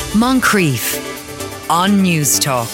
Moncrief on News Talk.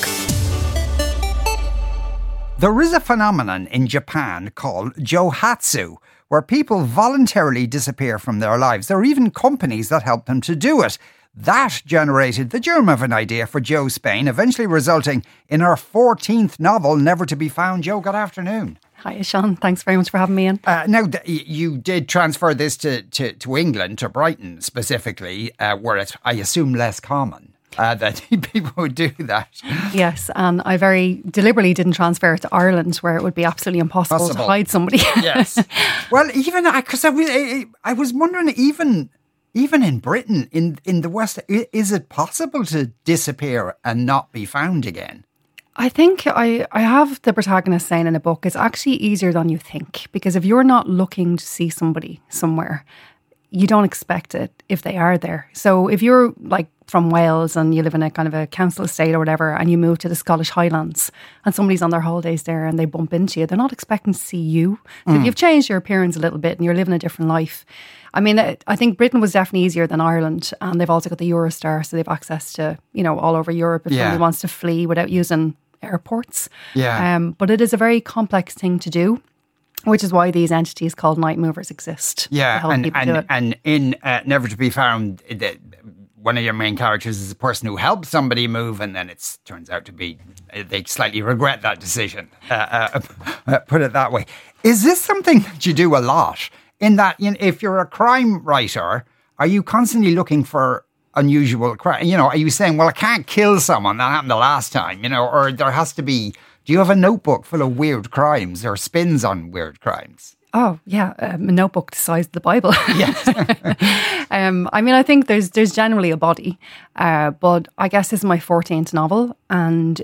There is a phenomenon in Japan called Johatsu, where people voluntarily disappear from their lives. There are even companies that help them to do it. That generated the germ of an idea for Jo Spain, eventually resulting in her 14th novel, Never to be Found. Jo, good afternoon. Hi, Sean. Thanks very much for having me in. Now, you did transfer this to England, to Brighton specifically, where it's, I assume, less common that people would do that. Yes, and I very deliberately didn't transfer it to Ireland, where it would be absolutely impossible to hide somebody. Yes. Well, even because I was wondering, even in Britain, in the West, is it possible to disappear and not be found again? I think I have the protagonist saying in a book, it's actually easier than you think, because if you're not looking to see somebody somewhere, you don't expect it if they are there. So if you're like from Wales and you live in a kind of a council estate or whatever, and you move to the Scottish Highlands and somebody's on their holidays there and they bump into you, they're not expecting to see you. So if you've changed your appearance a little bit and you're living a different life. I mean, I think Britain was definitely easier than Ireland, and they've also got the Eurostar, so they've access to, all over Europe if somebody wants to flee without using airports. Yeah. But it is a very complex thing to do, which is why these entities called night movers exist. Yeah, to help people do it. And in Never to be Found, one of your main characters is a person who helps somebody move, and then it turns out to be they slightly regret that decision. Put it that way. Is this something that you do a lot? In that, if you're a crime writer, are you constantly looking for unusual crime? Are you saying, well, I can't kill someone, that happened the last time, or there has to be, do you have a notebook full of weird crimes or spins on weird crimes? Oh, yeah, a notebook the size of the Bible. Yes. I think there's generally a body, but I guess this is my 14th novel, and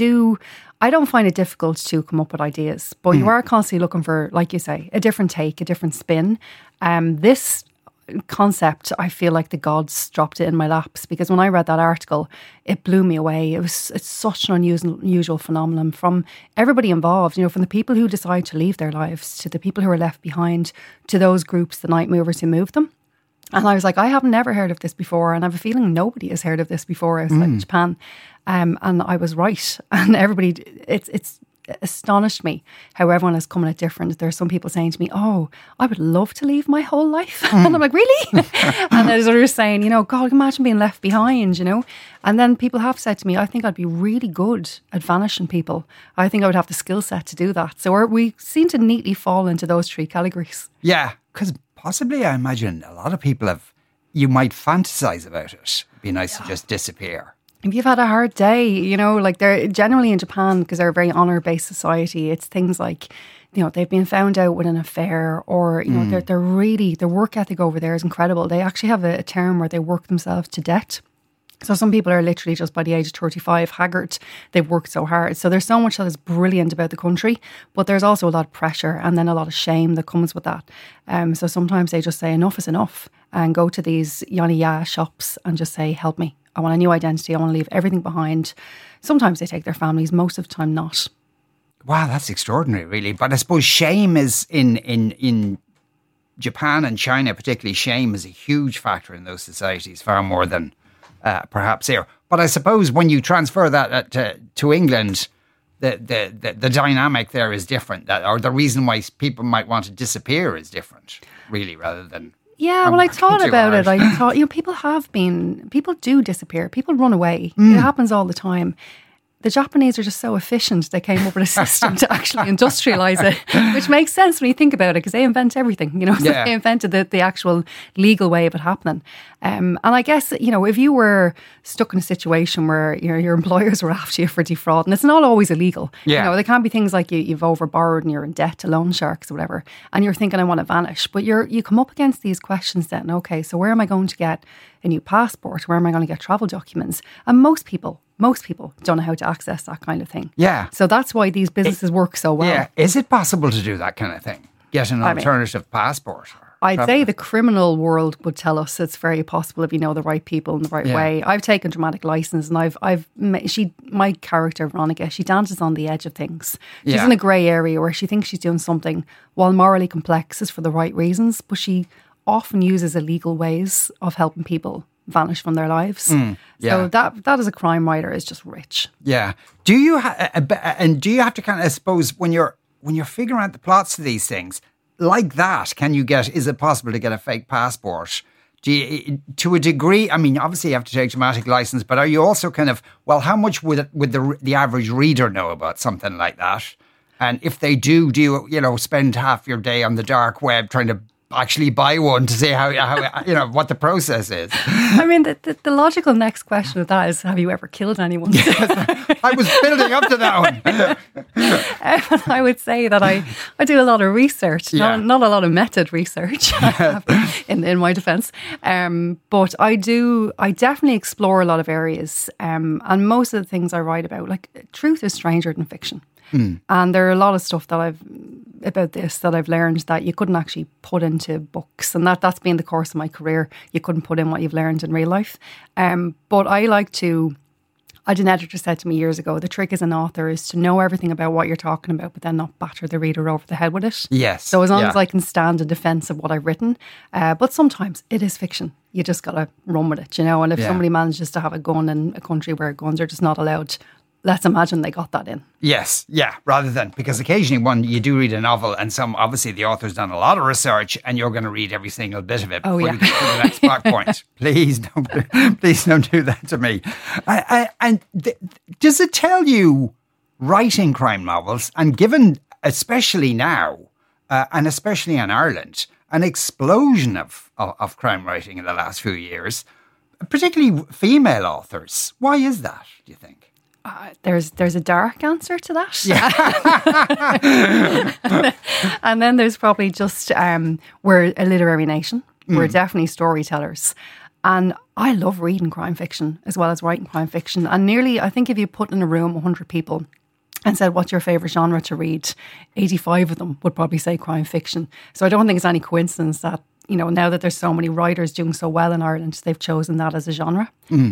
I don't find it difficult to come up with ideas, but you are constantly looking for, like you say, a different take, a different spin. This concept, I feel like the gods dropped it in my laps, because when I read that article, it blew me away. It's such an unusual phenomenon from everybody involved, from the people who decide to leave their lives to the people who are left behind to those groups, the night movers who move them. And I was like, I have never heard of this before, and I have a feeling nobody has heard of this before outside of Japan. And I was right. And everybody, it's astonished me how everyone is coming at different. There are some people saying to me, oh, I would love to leave my whole life. And I'm like, really? And there's others saying, God, imagine being left behind, And then people have said to me, I think I'd be really good at vanishing people. I think I would have the skill set to do that. So we seem to neatly fall into those three categories. Yeah, because possibly I imagine a lot of people you might fantasize about it. It'd be nice to just disappear. If you've had a hard day, they're generally in Japan, because they're a very honour-based society, it's things like, they've been found out with an affair, or, their work ethic over there is incredible. They actually have a term where they work themselves to death. So some people are literally just by the age of 35 haggard. They've worked so hard. So there's so much that is brilliant about the country, but there's also a lot of pressure and then a lot of shame that comes with that. So sometimes they just say enough is enough and go to these yaniya shops and just say, help me. I want a new identity. I want to leave everything behind. Sometimes they take their families, most of the time not. Wow, that's extraordinary, really. But I suppose shame is in Japan and China, particularly, shame is a huge factor in those societies, far more than perhaps here. But I suppose when you transfer that to England, the dynamic there is different, or the reason why people might want to disappear is different, really, rather than... Yeah, well, I thought about it. I thought, people do disappear. People run away. It happens all the time. The Japanese are just so efficient, they came up with a system to actually industrialise it, which makes sense when you think about it, because they invent everything, so they invented the actual legal way of it happening. And I guess, if you were stuck in a situation where your employers were after you for defraud, and it's not always illegal. Yeah. There can be things like you've overborrowed and you're in debt to loan sharks or whatever, and you're thinking, I want to vanish. But you come up against these questions then, okay, so where am I going to get a new passport? Where am I going to get travel documents? And most people don't know how to access that kind of thing. Yeah. So that's why these businesses work so well. Yeah. Is it possible to do that kind of thing? Get an alternative passport? I'd say the criminal world would tell us it's very possible if you know the right people in the right way. I've taken dramatic license, and my character Veronica, she dances on the edge of things. She's in a grey area where she thinks she's doing something while morally complex is for the right reasons, but she often uses illegal ways of helping people vanish from their lives. yeah. So that as a crime writer is just rich. Yeah. Do you and do you have to kind of, I suppose, when you're figuring out the plots to these things like that, is it possible to get a fake passport? Do you, to a degree, I mean, obviously you have to take dramatic license, but are you also kind of, well, how much would the average reader know about something like that? And if they do you spend half your day on the dark web trying to actually buy one to see how what the process is? I mean, the logical next question of that is, have you ever killed anyone? I was building up to that one. I would say that I do a lot of research, not a lot of method research in my defence. But I definitely explore a lot of areas. And most of the things I write about, like, truth is stranger than fiction. And there are a lot of stuff that I've learned that you couldn't actually put into books, and that's been the course of my career. You couldn't put in what you've learned in real life. But I had an editor said to me years ago, the trick as an author is to know everything about what you're talking about, but then not batter the reader over the head with it. Yes. So as long as I can stand in defence of what I've written, but sometimes it is fiction. You just got to run with it, And if somebody manages to have a gun in a country where guns are just not allowed, let's imagine they got that in. Yes, yeah, rather than, because occasionally you do read a novel and obviously the author's done a lot of research and you're going to read every single bit of it before you get to the next plot point. Please don't do that to me. Does it tell you, writing crime novels, and given, especially now, and especially in Ireland, an explosion of crime writing in the last few years, particularly female authors, why is that, do you think? There's a dark answer to that. Yeah. And then there's probably just, we're a literary nation. We're definitely storytellers. And I love reading crime fiction as well as writing crime fiction. And I think if you put in a room 100 people and said, what's your favourite genre to read? 85 of them would probably say crime fiction. So I don't think it's any coincidence that, now that there's so many writers doing so well in Ireland, they've chosen that as a genre.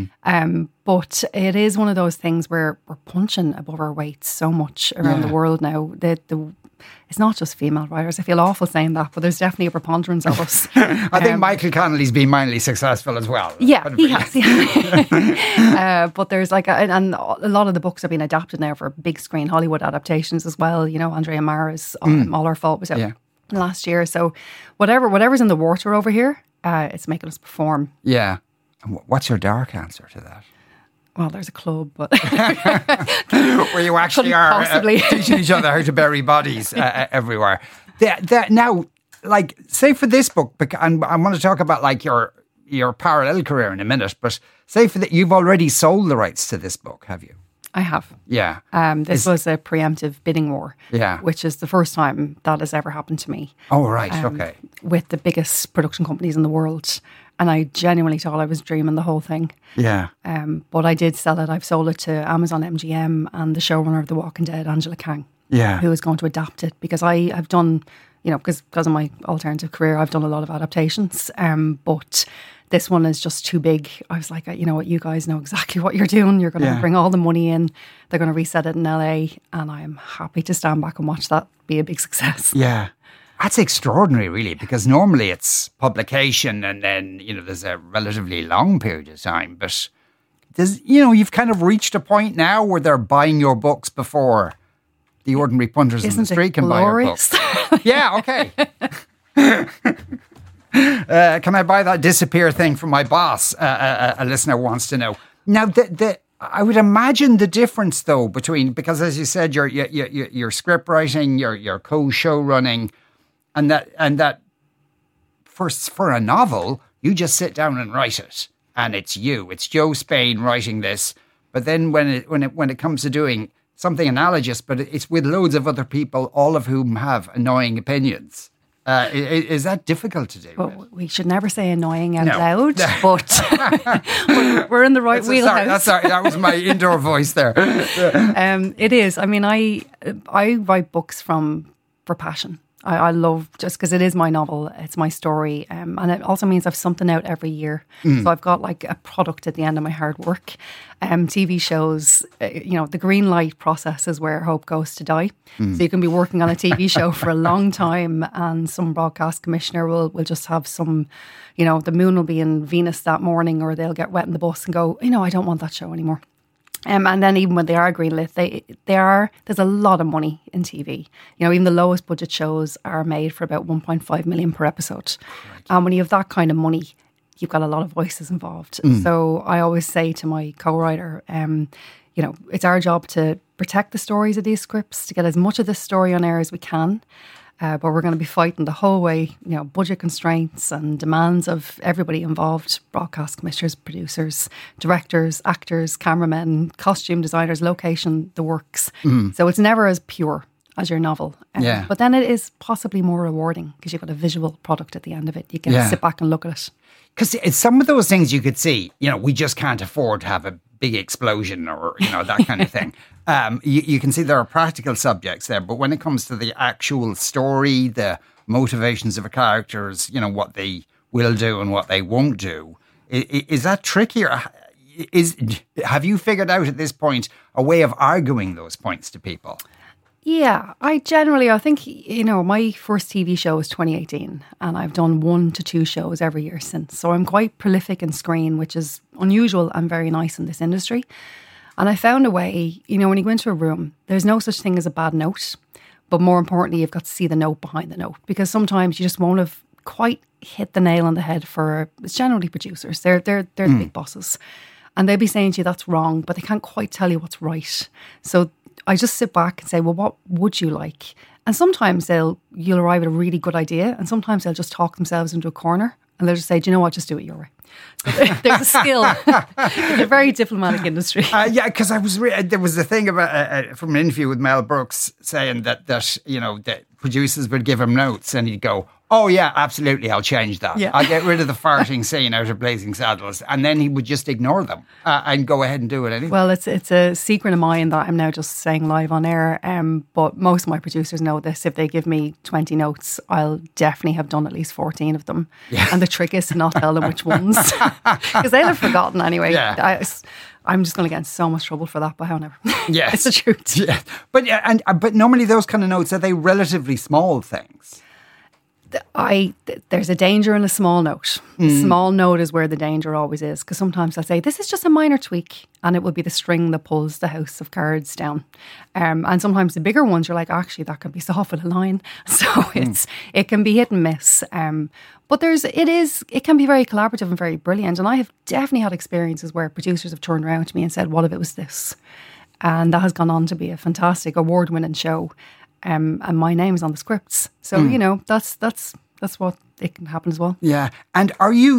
But it is one of those things where we're punching above our weight so much around the world now. It's not just female writers. I feel awful saying that, but there's definitely a preponderance of us. I think Michael Connelly's been mildly successful as well. Yeah, he has. But there's and a lot of the books have been adapted now for big screen Hollywood adaptations as well. Andrea Mara's All Our Fault was out last year. So whatever's in the water over here, it's making us perform. Yeah. And what's your dark answer to that? Well, there's a club, but where you actually are teaching each other how to bury bodies everywhere. Now, say for this book, and I want to talk about your parallel career in a minute, but say for that, you've already sold the rights to this book, have you? I have. Yeah. This was a preemptive bidding war. Yeah. Which is the first time that has ever happened to me. Oh, right. Okay. With the biggest production companies in the world. And I genuinely thought I was dreaming the whole thing. Yeah. But I did sell it. I've sold it to Amazon MGM and the showrunner of The Walking Dead, Angela Kang. Yeah. Who is going to adapt it. Because I've done, because of my alternative career, I've done a lot of adaptations. But this one is just too big. I was like, you know what, you guys know exactly what you're doing. You're going to bring all the money in. They're going to reset it in LA. And I am happy to stand back and watch that be a big success. Yeah. That's extraordinary, really, because normally it's publication and then, there's a relatively long period of time. But you've kind of reached a point now where they're buying your books before the ordinary punters in the street can buy your books. Yeah, okay. Can I buy that Disappear thing from my boss? A listener wants to know. Now, I would imagine the difference, though, because as you said, your script writing, your co-show running, and that for a novel, you just sit down and write it, and it's Joe Spain writing this. But then when it comes to doing something analogous, but it's with loads of other people, all of whom have annoying opinions. Is that difficult to do? Well, we should never say annoying out loud, but we're in the right wheelhouse. Sorry, that was my indoor voice there. It is. I mean, I write books for passion. I love, just because it is my novel, it's my story, and it also means I've something out every year. So I've got like a product at the end of my hard work. TV shows, the green light process is where hope goes to die. So you can be working on a TV show for a long time, and some broadcast commissioner will just have some, the moon will be in Venus that morning, or they'll get wet in the bus and go, I don't want that show anymore. And then even when they are greenlit, there's a lot of money in TV. Even the lowest budget shows are made for about 1.5 million per episode. Right. And when you have that kind of money, you've got a lot of voices involved. So I always say to my co-writer, it's our job to protect the stories of these scripts, to get as much of this story on air as we can. But we're going to be fighting the whole way, budget constraints and demands of everybody involved: broadcast commissioners, producers, directors, actors, cameramen, costume designers, location, the works. So it's never as pure as your novel. But then it is possibly more rewarding because you've got a visual product at the end of it. You can sit back and look at it. Because it's some of those things you could see, we just can't afford to have a big explosion or, that kind of thing. You can see there are practical subjects there, but when it comes to the actual story, the motivations of the characters, what they will do and what they won't do, is that trickier? Have you figured out at this point a way of arguing those points to people? Yeah, I think, my first TV show was 2018, and I've done 1 to 2 shows every year since. So I'm quite prolific in screen, which is unusual and very nice in this industry. And I found a way, when you go into a room, there's no such thing as a bad note. But more importantly, you've got to see the note behind the note, because sometimes you just won't have quite hit the nail on the head it's generally producers. They're the big bosses. And they'll be saying to you, that's wrong, but they can't quite tell you what's right. So I just sit back and say, well, what would you like? And sometimes you'll arrive at a really good idea, and sometimes they'll just talk themselves into a corner, and they'll just say, do you know what, just do it your way. So there's a skill. It's a very diplomatic industry. Because there was a thing about from an interview with Mel Brooks saying that that producers would give him notes, and he'd go, oh yeah, absolutely, I'll change that. Yeah. I'll get rid of the farting scene out of Blazing Saddles, and then he would just ignore them and go ahead and do it anyway. Well, it's a secret of mine that I'm now just saying live on air, but most of my producers know this. If they give me 20 notes, I'll definitely have done at least 14 of them. Yeah. And the trick is to not tell them which ones, because they'll have forgotten anyway. Yeah. I'm just going to get in so much trouble for that, but however. Yes. It's the truth. Yeah. But normally those kind of notes, are they relatively small things? There's a danger in a small note. The small note is where the danger always is, because sometimes I'll say, this is just a minor tweak, and it will be the string that pulls the house of cards down. And sometimes the bigger ones, you're like, actually, that could be soft with a line. So it can be hit and miss. But it can be very collaborative and very brilliant. And I have definitely had experiences where producers have turned around to me and said, what if it was this? And that has gone on to be a fantastic award-winning show. And my name is on the scripts. So, that's what it can happen as well. Yeah. And are you,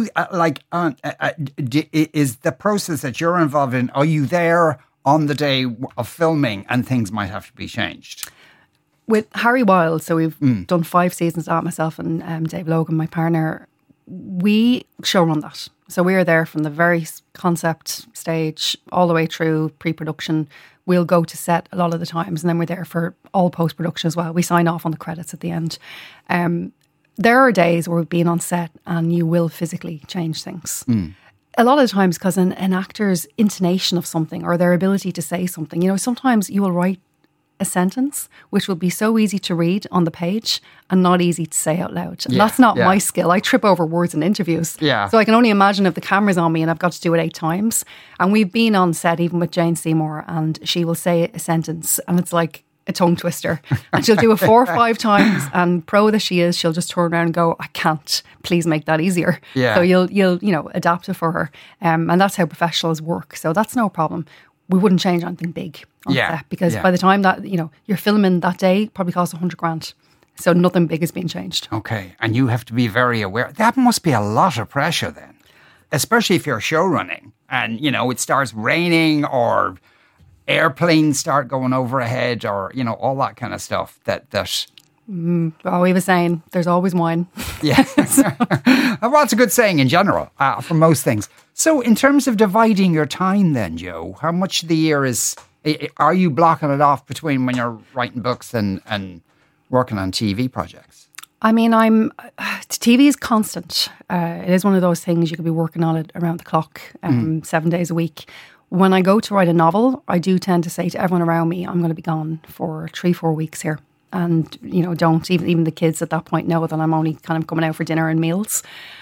is the process that you're involved in, are you there on the day of filming and things might have to be changed? With Harry Wild, so we've done 5 seasons of that, myself and Dave Logan, my partner, we showrun that. So we are there from the very concept stage all the way through pre-production. We'll go to set a lot of the times, and then we're there for all post-production as well. We sign off on the credits at the end. There are days where we've been on set and you will physically change things. A lot of the times because an actor's intonation of something or their ability to say something, sometimes you will write a sentence which will be so easy to read on the page and not easy to say out loud. And that's not my skill. I trip over words in interviews. Yeah. So I can only imagine if the camera's on me and I've got to do it 8 times. And we've been on set even with Jane Seymour, and she will say a sentence and it's like a tongue twister. And she'll do it 4 or 5 times, and pro that she is, she'll just turn around and go, I can't, please make that easier. Yeah. So you'll adapt it for her. And that's how professionals work. So that's no problem. We wouldn't change anything big on set, because by the time that, you're filming that day, probably costs $100,000. So nothing big is being changed. Okay. And you have to be very aware. That must be a lot of pressure then, especially if you're show running and, it starts raining or airplanes start going overhead or, all that kind of stuff well, we were saying there's always wine. Yeah. Well, it's a good saying in general for most things. So in terms of dividing your time then, Joe, how much of the year are you blocking it off between when you're writing books and working on TV projects? I mean, TV is constant. It is one of those things you could be working on it around the clock, 7 days a week. When I go to write a novel, I do tend to say to everyone around me, I'm going to be gone for 3-4 weeks here. And, don't even the kids at that point know that I'm only kind of coming out for dinner and meals.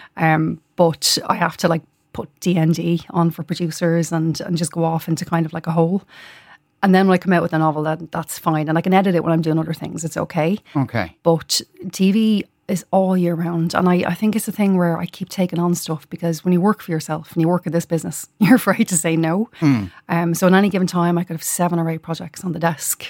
But I have to put D&D on for producers and just go off into kind of like a hole. And then when I come out with a novel, that's fine. And I can edit it when I'm doing other things. It's okay. Okay. But TV is all year round. And I think it's a thing where I keep taking on stuff because when you work for yourself and you work at this business, you're afraid to say no. So at any given time, I could have 7 or 8 projects on the desk.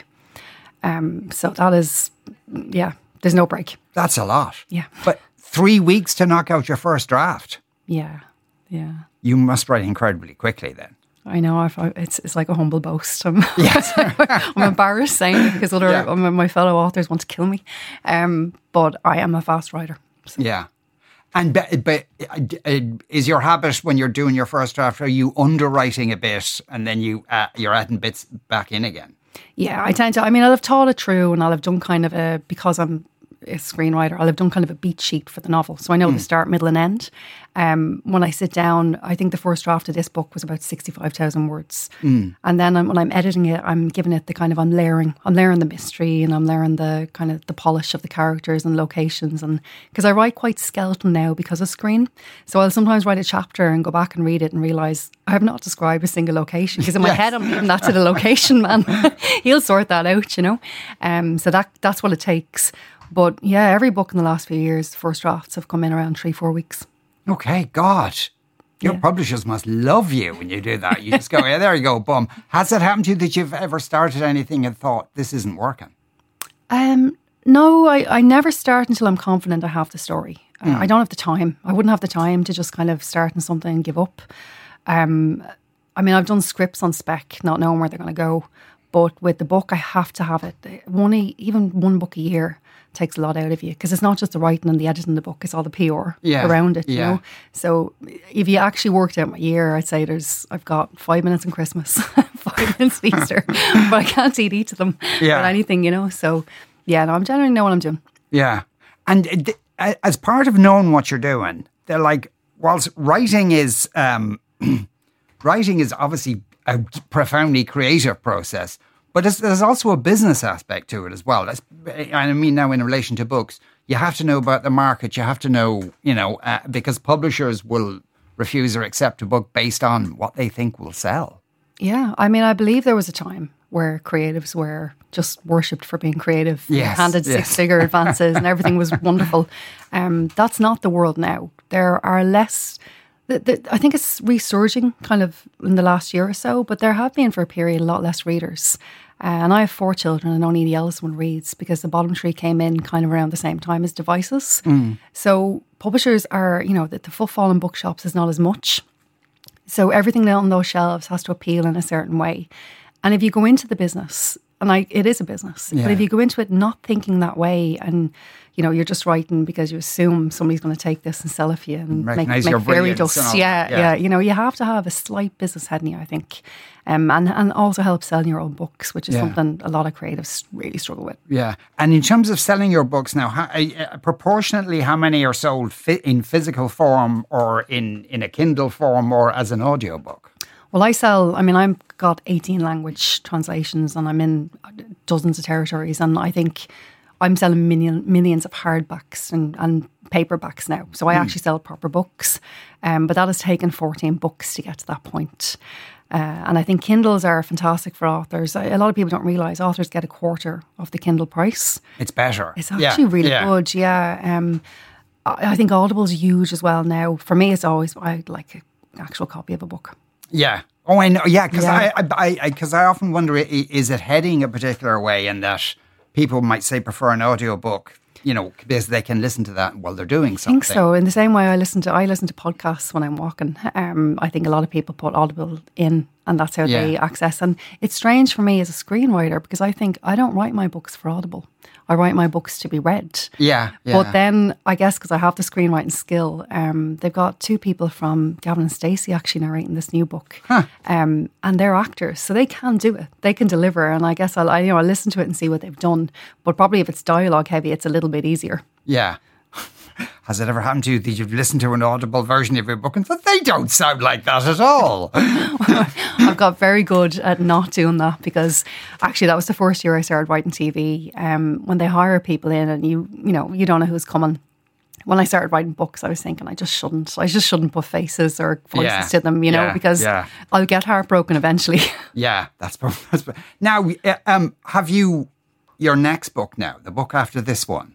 So that is, there's no break. That's a lot. Yeah. But 3 weeks to knock out your first draft. Yeah. You must write incredibly quickly then. I know. It's like a humble boast. I'm embarrassed saying it because my fellow authors want to kill me. But I am a fast writer. So. Yeah. And but is your habit when you're doing your first draft, are you underwriting a bit and then you're adding bits back in again? Yeah, I tend to. I mean, I'll have thought it through and I'll have done kind of because I'm a screenwriter, I'll have done kind of a beat sheet for the novel. So I know the start, middle and end. When I sit down, I think the first draft of this book was about 65,000 words. And then when I'm editing it, I'm giving it the kind of, I'm layering the mystery and I'm layering the kind of the polish of the characters and locations. And because I write quite skeletal now because of screen. So I'll sometimes write a chapter and go back and read it and realise I have not described a single location because in my head I'm leaving that to the location man. He'll sort that out, So that's what it takes. But yeah, every book in the last few years, first drafts have come in around 3-4 weeks. Okay, God. Your publishers must love you when you do that. You just go, yeah, there you go, boom. Has it happened to you that you've ever started anything and thought, this isn't working? No, I never start until I'm confident I have the story. I don't have the time. I wouldn't have the time to just kind of start on something and give up. I mean, I've done scripts on spec, not knowing where they're going to go. But with the book, I have to have it. Even one book a year takes a lot out of you because it's not just the writing and the editing of the book, it's all the PR around it, you know. So if you actually worked out my year, I'd say I've got 5 minutes on Christmas, 5 minutes Easter, but I can't eat each of them or anything, So I'm generally know what I'm doing. Yeah. And as part of knowing what you're doing, they're like, whilst writing is obviously a profoundly creative process, but there's also a business aspect to it as well. I mean, now in relation to books, you have to know about the market. You have to know, because publishers will refuse or accept a book based on what they think will sell. Yeah. I mean, I believe there was a time where creatives were just worshipped for being creative, handed six-figure advances and everything was wonderful. That's not the world now. There are less... I think it's resurging kind of in the last year or so, but there have been for a period a lot less readers. And I have 4 children and only the eldest one reads because the bottom 3 came in kind of around the same time as Devices. So publishers are, the footfall in bookshops is not as much. So everything on those shelves has to appeal in a certain way. And if you go into the business, and it is a business, but if you go into it not thinking that way and, you're just writing because you assume somebody's going to take this and sell it for you and make fairy dust. You have to have a slight business head in you, I think. And also help selling your own books, which is something a lot of creatives really struggle with. Yeah. And in terms of selling your books now, proportionately, how many are sold in physical form or in a Kindle form or as an audiobook? Well, I've got 18 language translations and I'm in dozens of territories, and I think I'm selling millions of hardbacks and paperbacks now. So I actually sell proper books, but that has taken 14 books to get to that point. And I think Kindles are fantastic for authors. A lot of people don't realise authors get a quarter of the Kindle price. It's better. It's actually really good, I think Audible's huge as well now. For me, it's always, I'd like an actual copy of a book. Yeah. Oh, I know. Yeah, because I often wonder, is it heading a particular way in that people might say prefer an audiobook, because they can listen to that while they're doing something. I think so. In the same way I listen to podcasts when I'm walking. I think a lot of people put Audible in and that's how they access. And it's strange for me as a screenwriter because I think I don't write my books for Audible. I write my books to be read. Yeah. But then I guess because I have the screenwriting skill, they've got two people from Gavin and Stacey actually narrating this new book, and they're actors, so they can do it. They can deliver, and I guess I'll listen to it and see what they've done. But probably if it's dialogue heavy, it's a little bit easier. Yeah. Has it ever happened to you that you've listened to an Audible version of your book and thought they don't sound like that at all? I've got very good at not doing that because actually that was the first year I started writing TV. When they hire people in and you don't know who's coming. When I started writing books, I was thinking I just shouldn't put faces or voices to them, because I'll get heartbroken eventually. Yeah, that's now. Have you your next book now? The book after this one.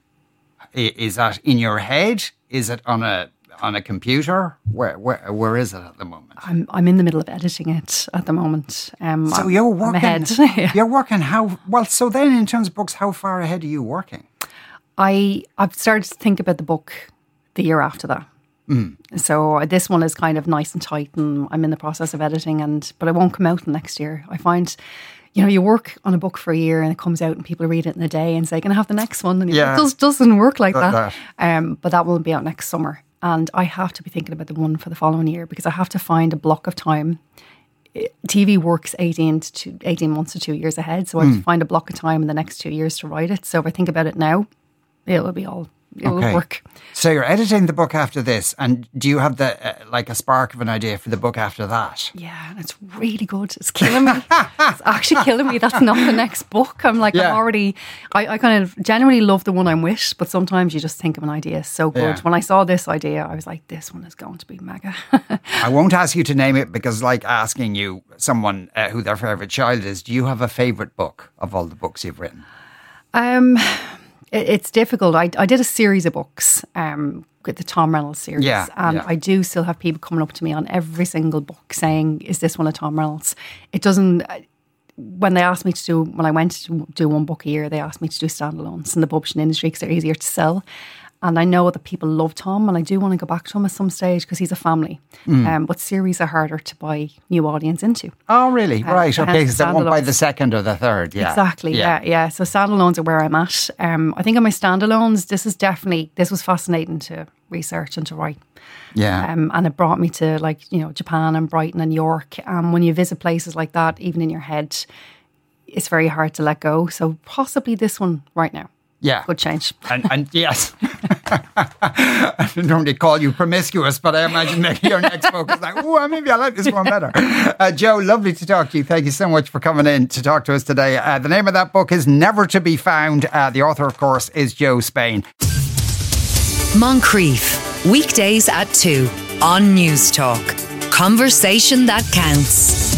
Is that in your head? Is it on a computer? Where is it at the moment? I'm in the middle of editing it at the moment. So you're working. I'm ahead. You're working how well? So then, in terms of books, how far ahead are you working? I've started to think about the book the year after that. So this one is kind of nice and tight, and I'm in the process of editing, but it won't come out next year. I find. You work on a book for a year and it comes out and people read it in a day and say, can I have the next one? And it doesn't work like that. But that will be out next summer. And I have to be thinking about the one for the following year because I have to find a block of time. TV works 18 months to 2 years ahead. So I have to find a block of time in the next 2 years to write it. So if I think about it now, it will work. So you're editing the book after this, and do you have a spark of an idea for the book after that? Yeah, and it's really good. It's killing me. It's actually killing me. That's not the next book. I'm like, I'm already. I kind of generally love the one I'm with, but sometimes you just think of an idea so good. Yeah. When I saw this idea, I was like, this one is going to be mega. I won't ask you to name it because, like asking you someone who their favourite child is, do you have a favourite book of all the books you've written? It's difficult. I did a series of books with the Tom Reynolds series. I do still have people coming up to me on every single book saying, is this one of Tom Reynolds? It doesn't... When I went to do one book a year, they asked me to do standalones in the publishing industry because they're easier to sell. And I know that people love Tom and I do want to go back to him at some stage because he's a family. But series are harder to buy new audience into. Oh, really? Right. Okay. Because they won't buy the second or the third. Yeah. Exactly. Yeah. So standalones are where I'm at. I think on my standalones, this was fascinating to research and to write. Yeah. And it brought me to Japan and Brighton and York. When you visit places like that, even in your head, it's very hard to let go. So possibly this one right now. Yeah. Good change. And yes. I don't normally call you promiscuous, but I imagine maybe your next book is like, maybe I like this one better. Joe, lovely to talk to you. Thank you so much for coming in to talk to us today. The name of that book is Never to Be Found. The author, of course, is Joe Spain. Moncrief, weekdays at 2 on News Talk. Conversation that counts.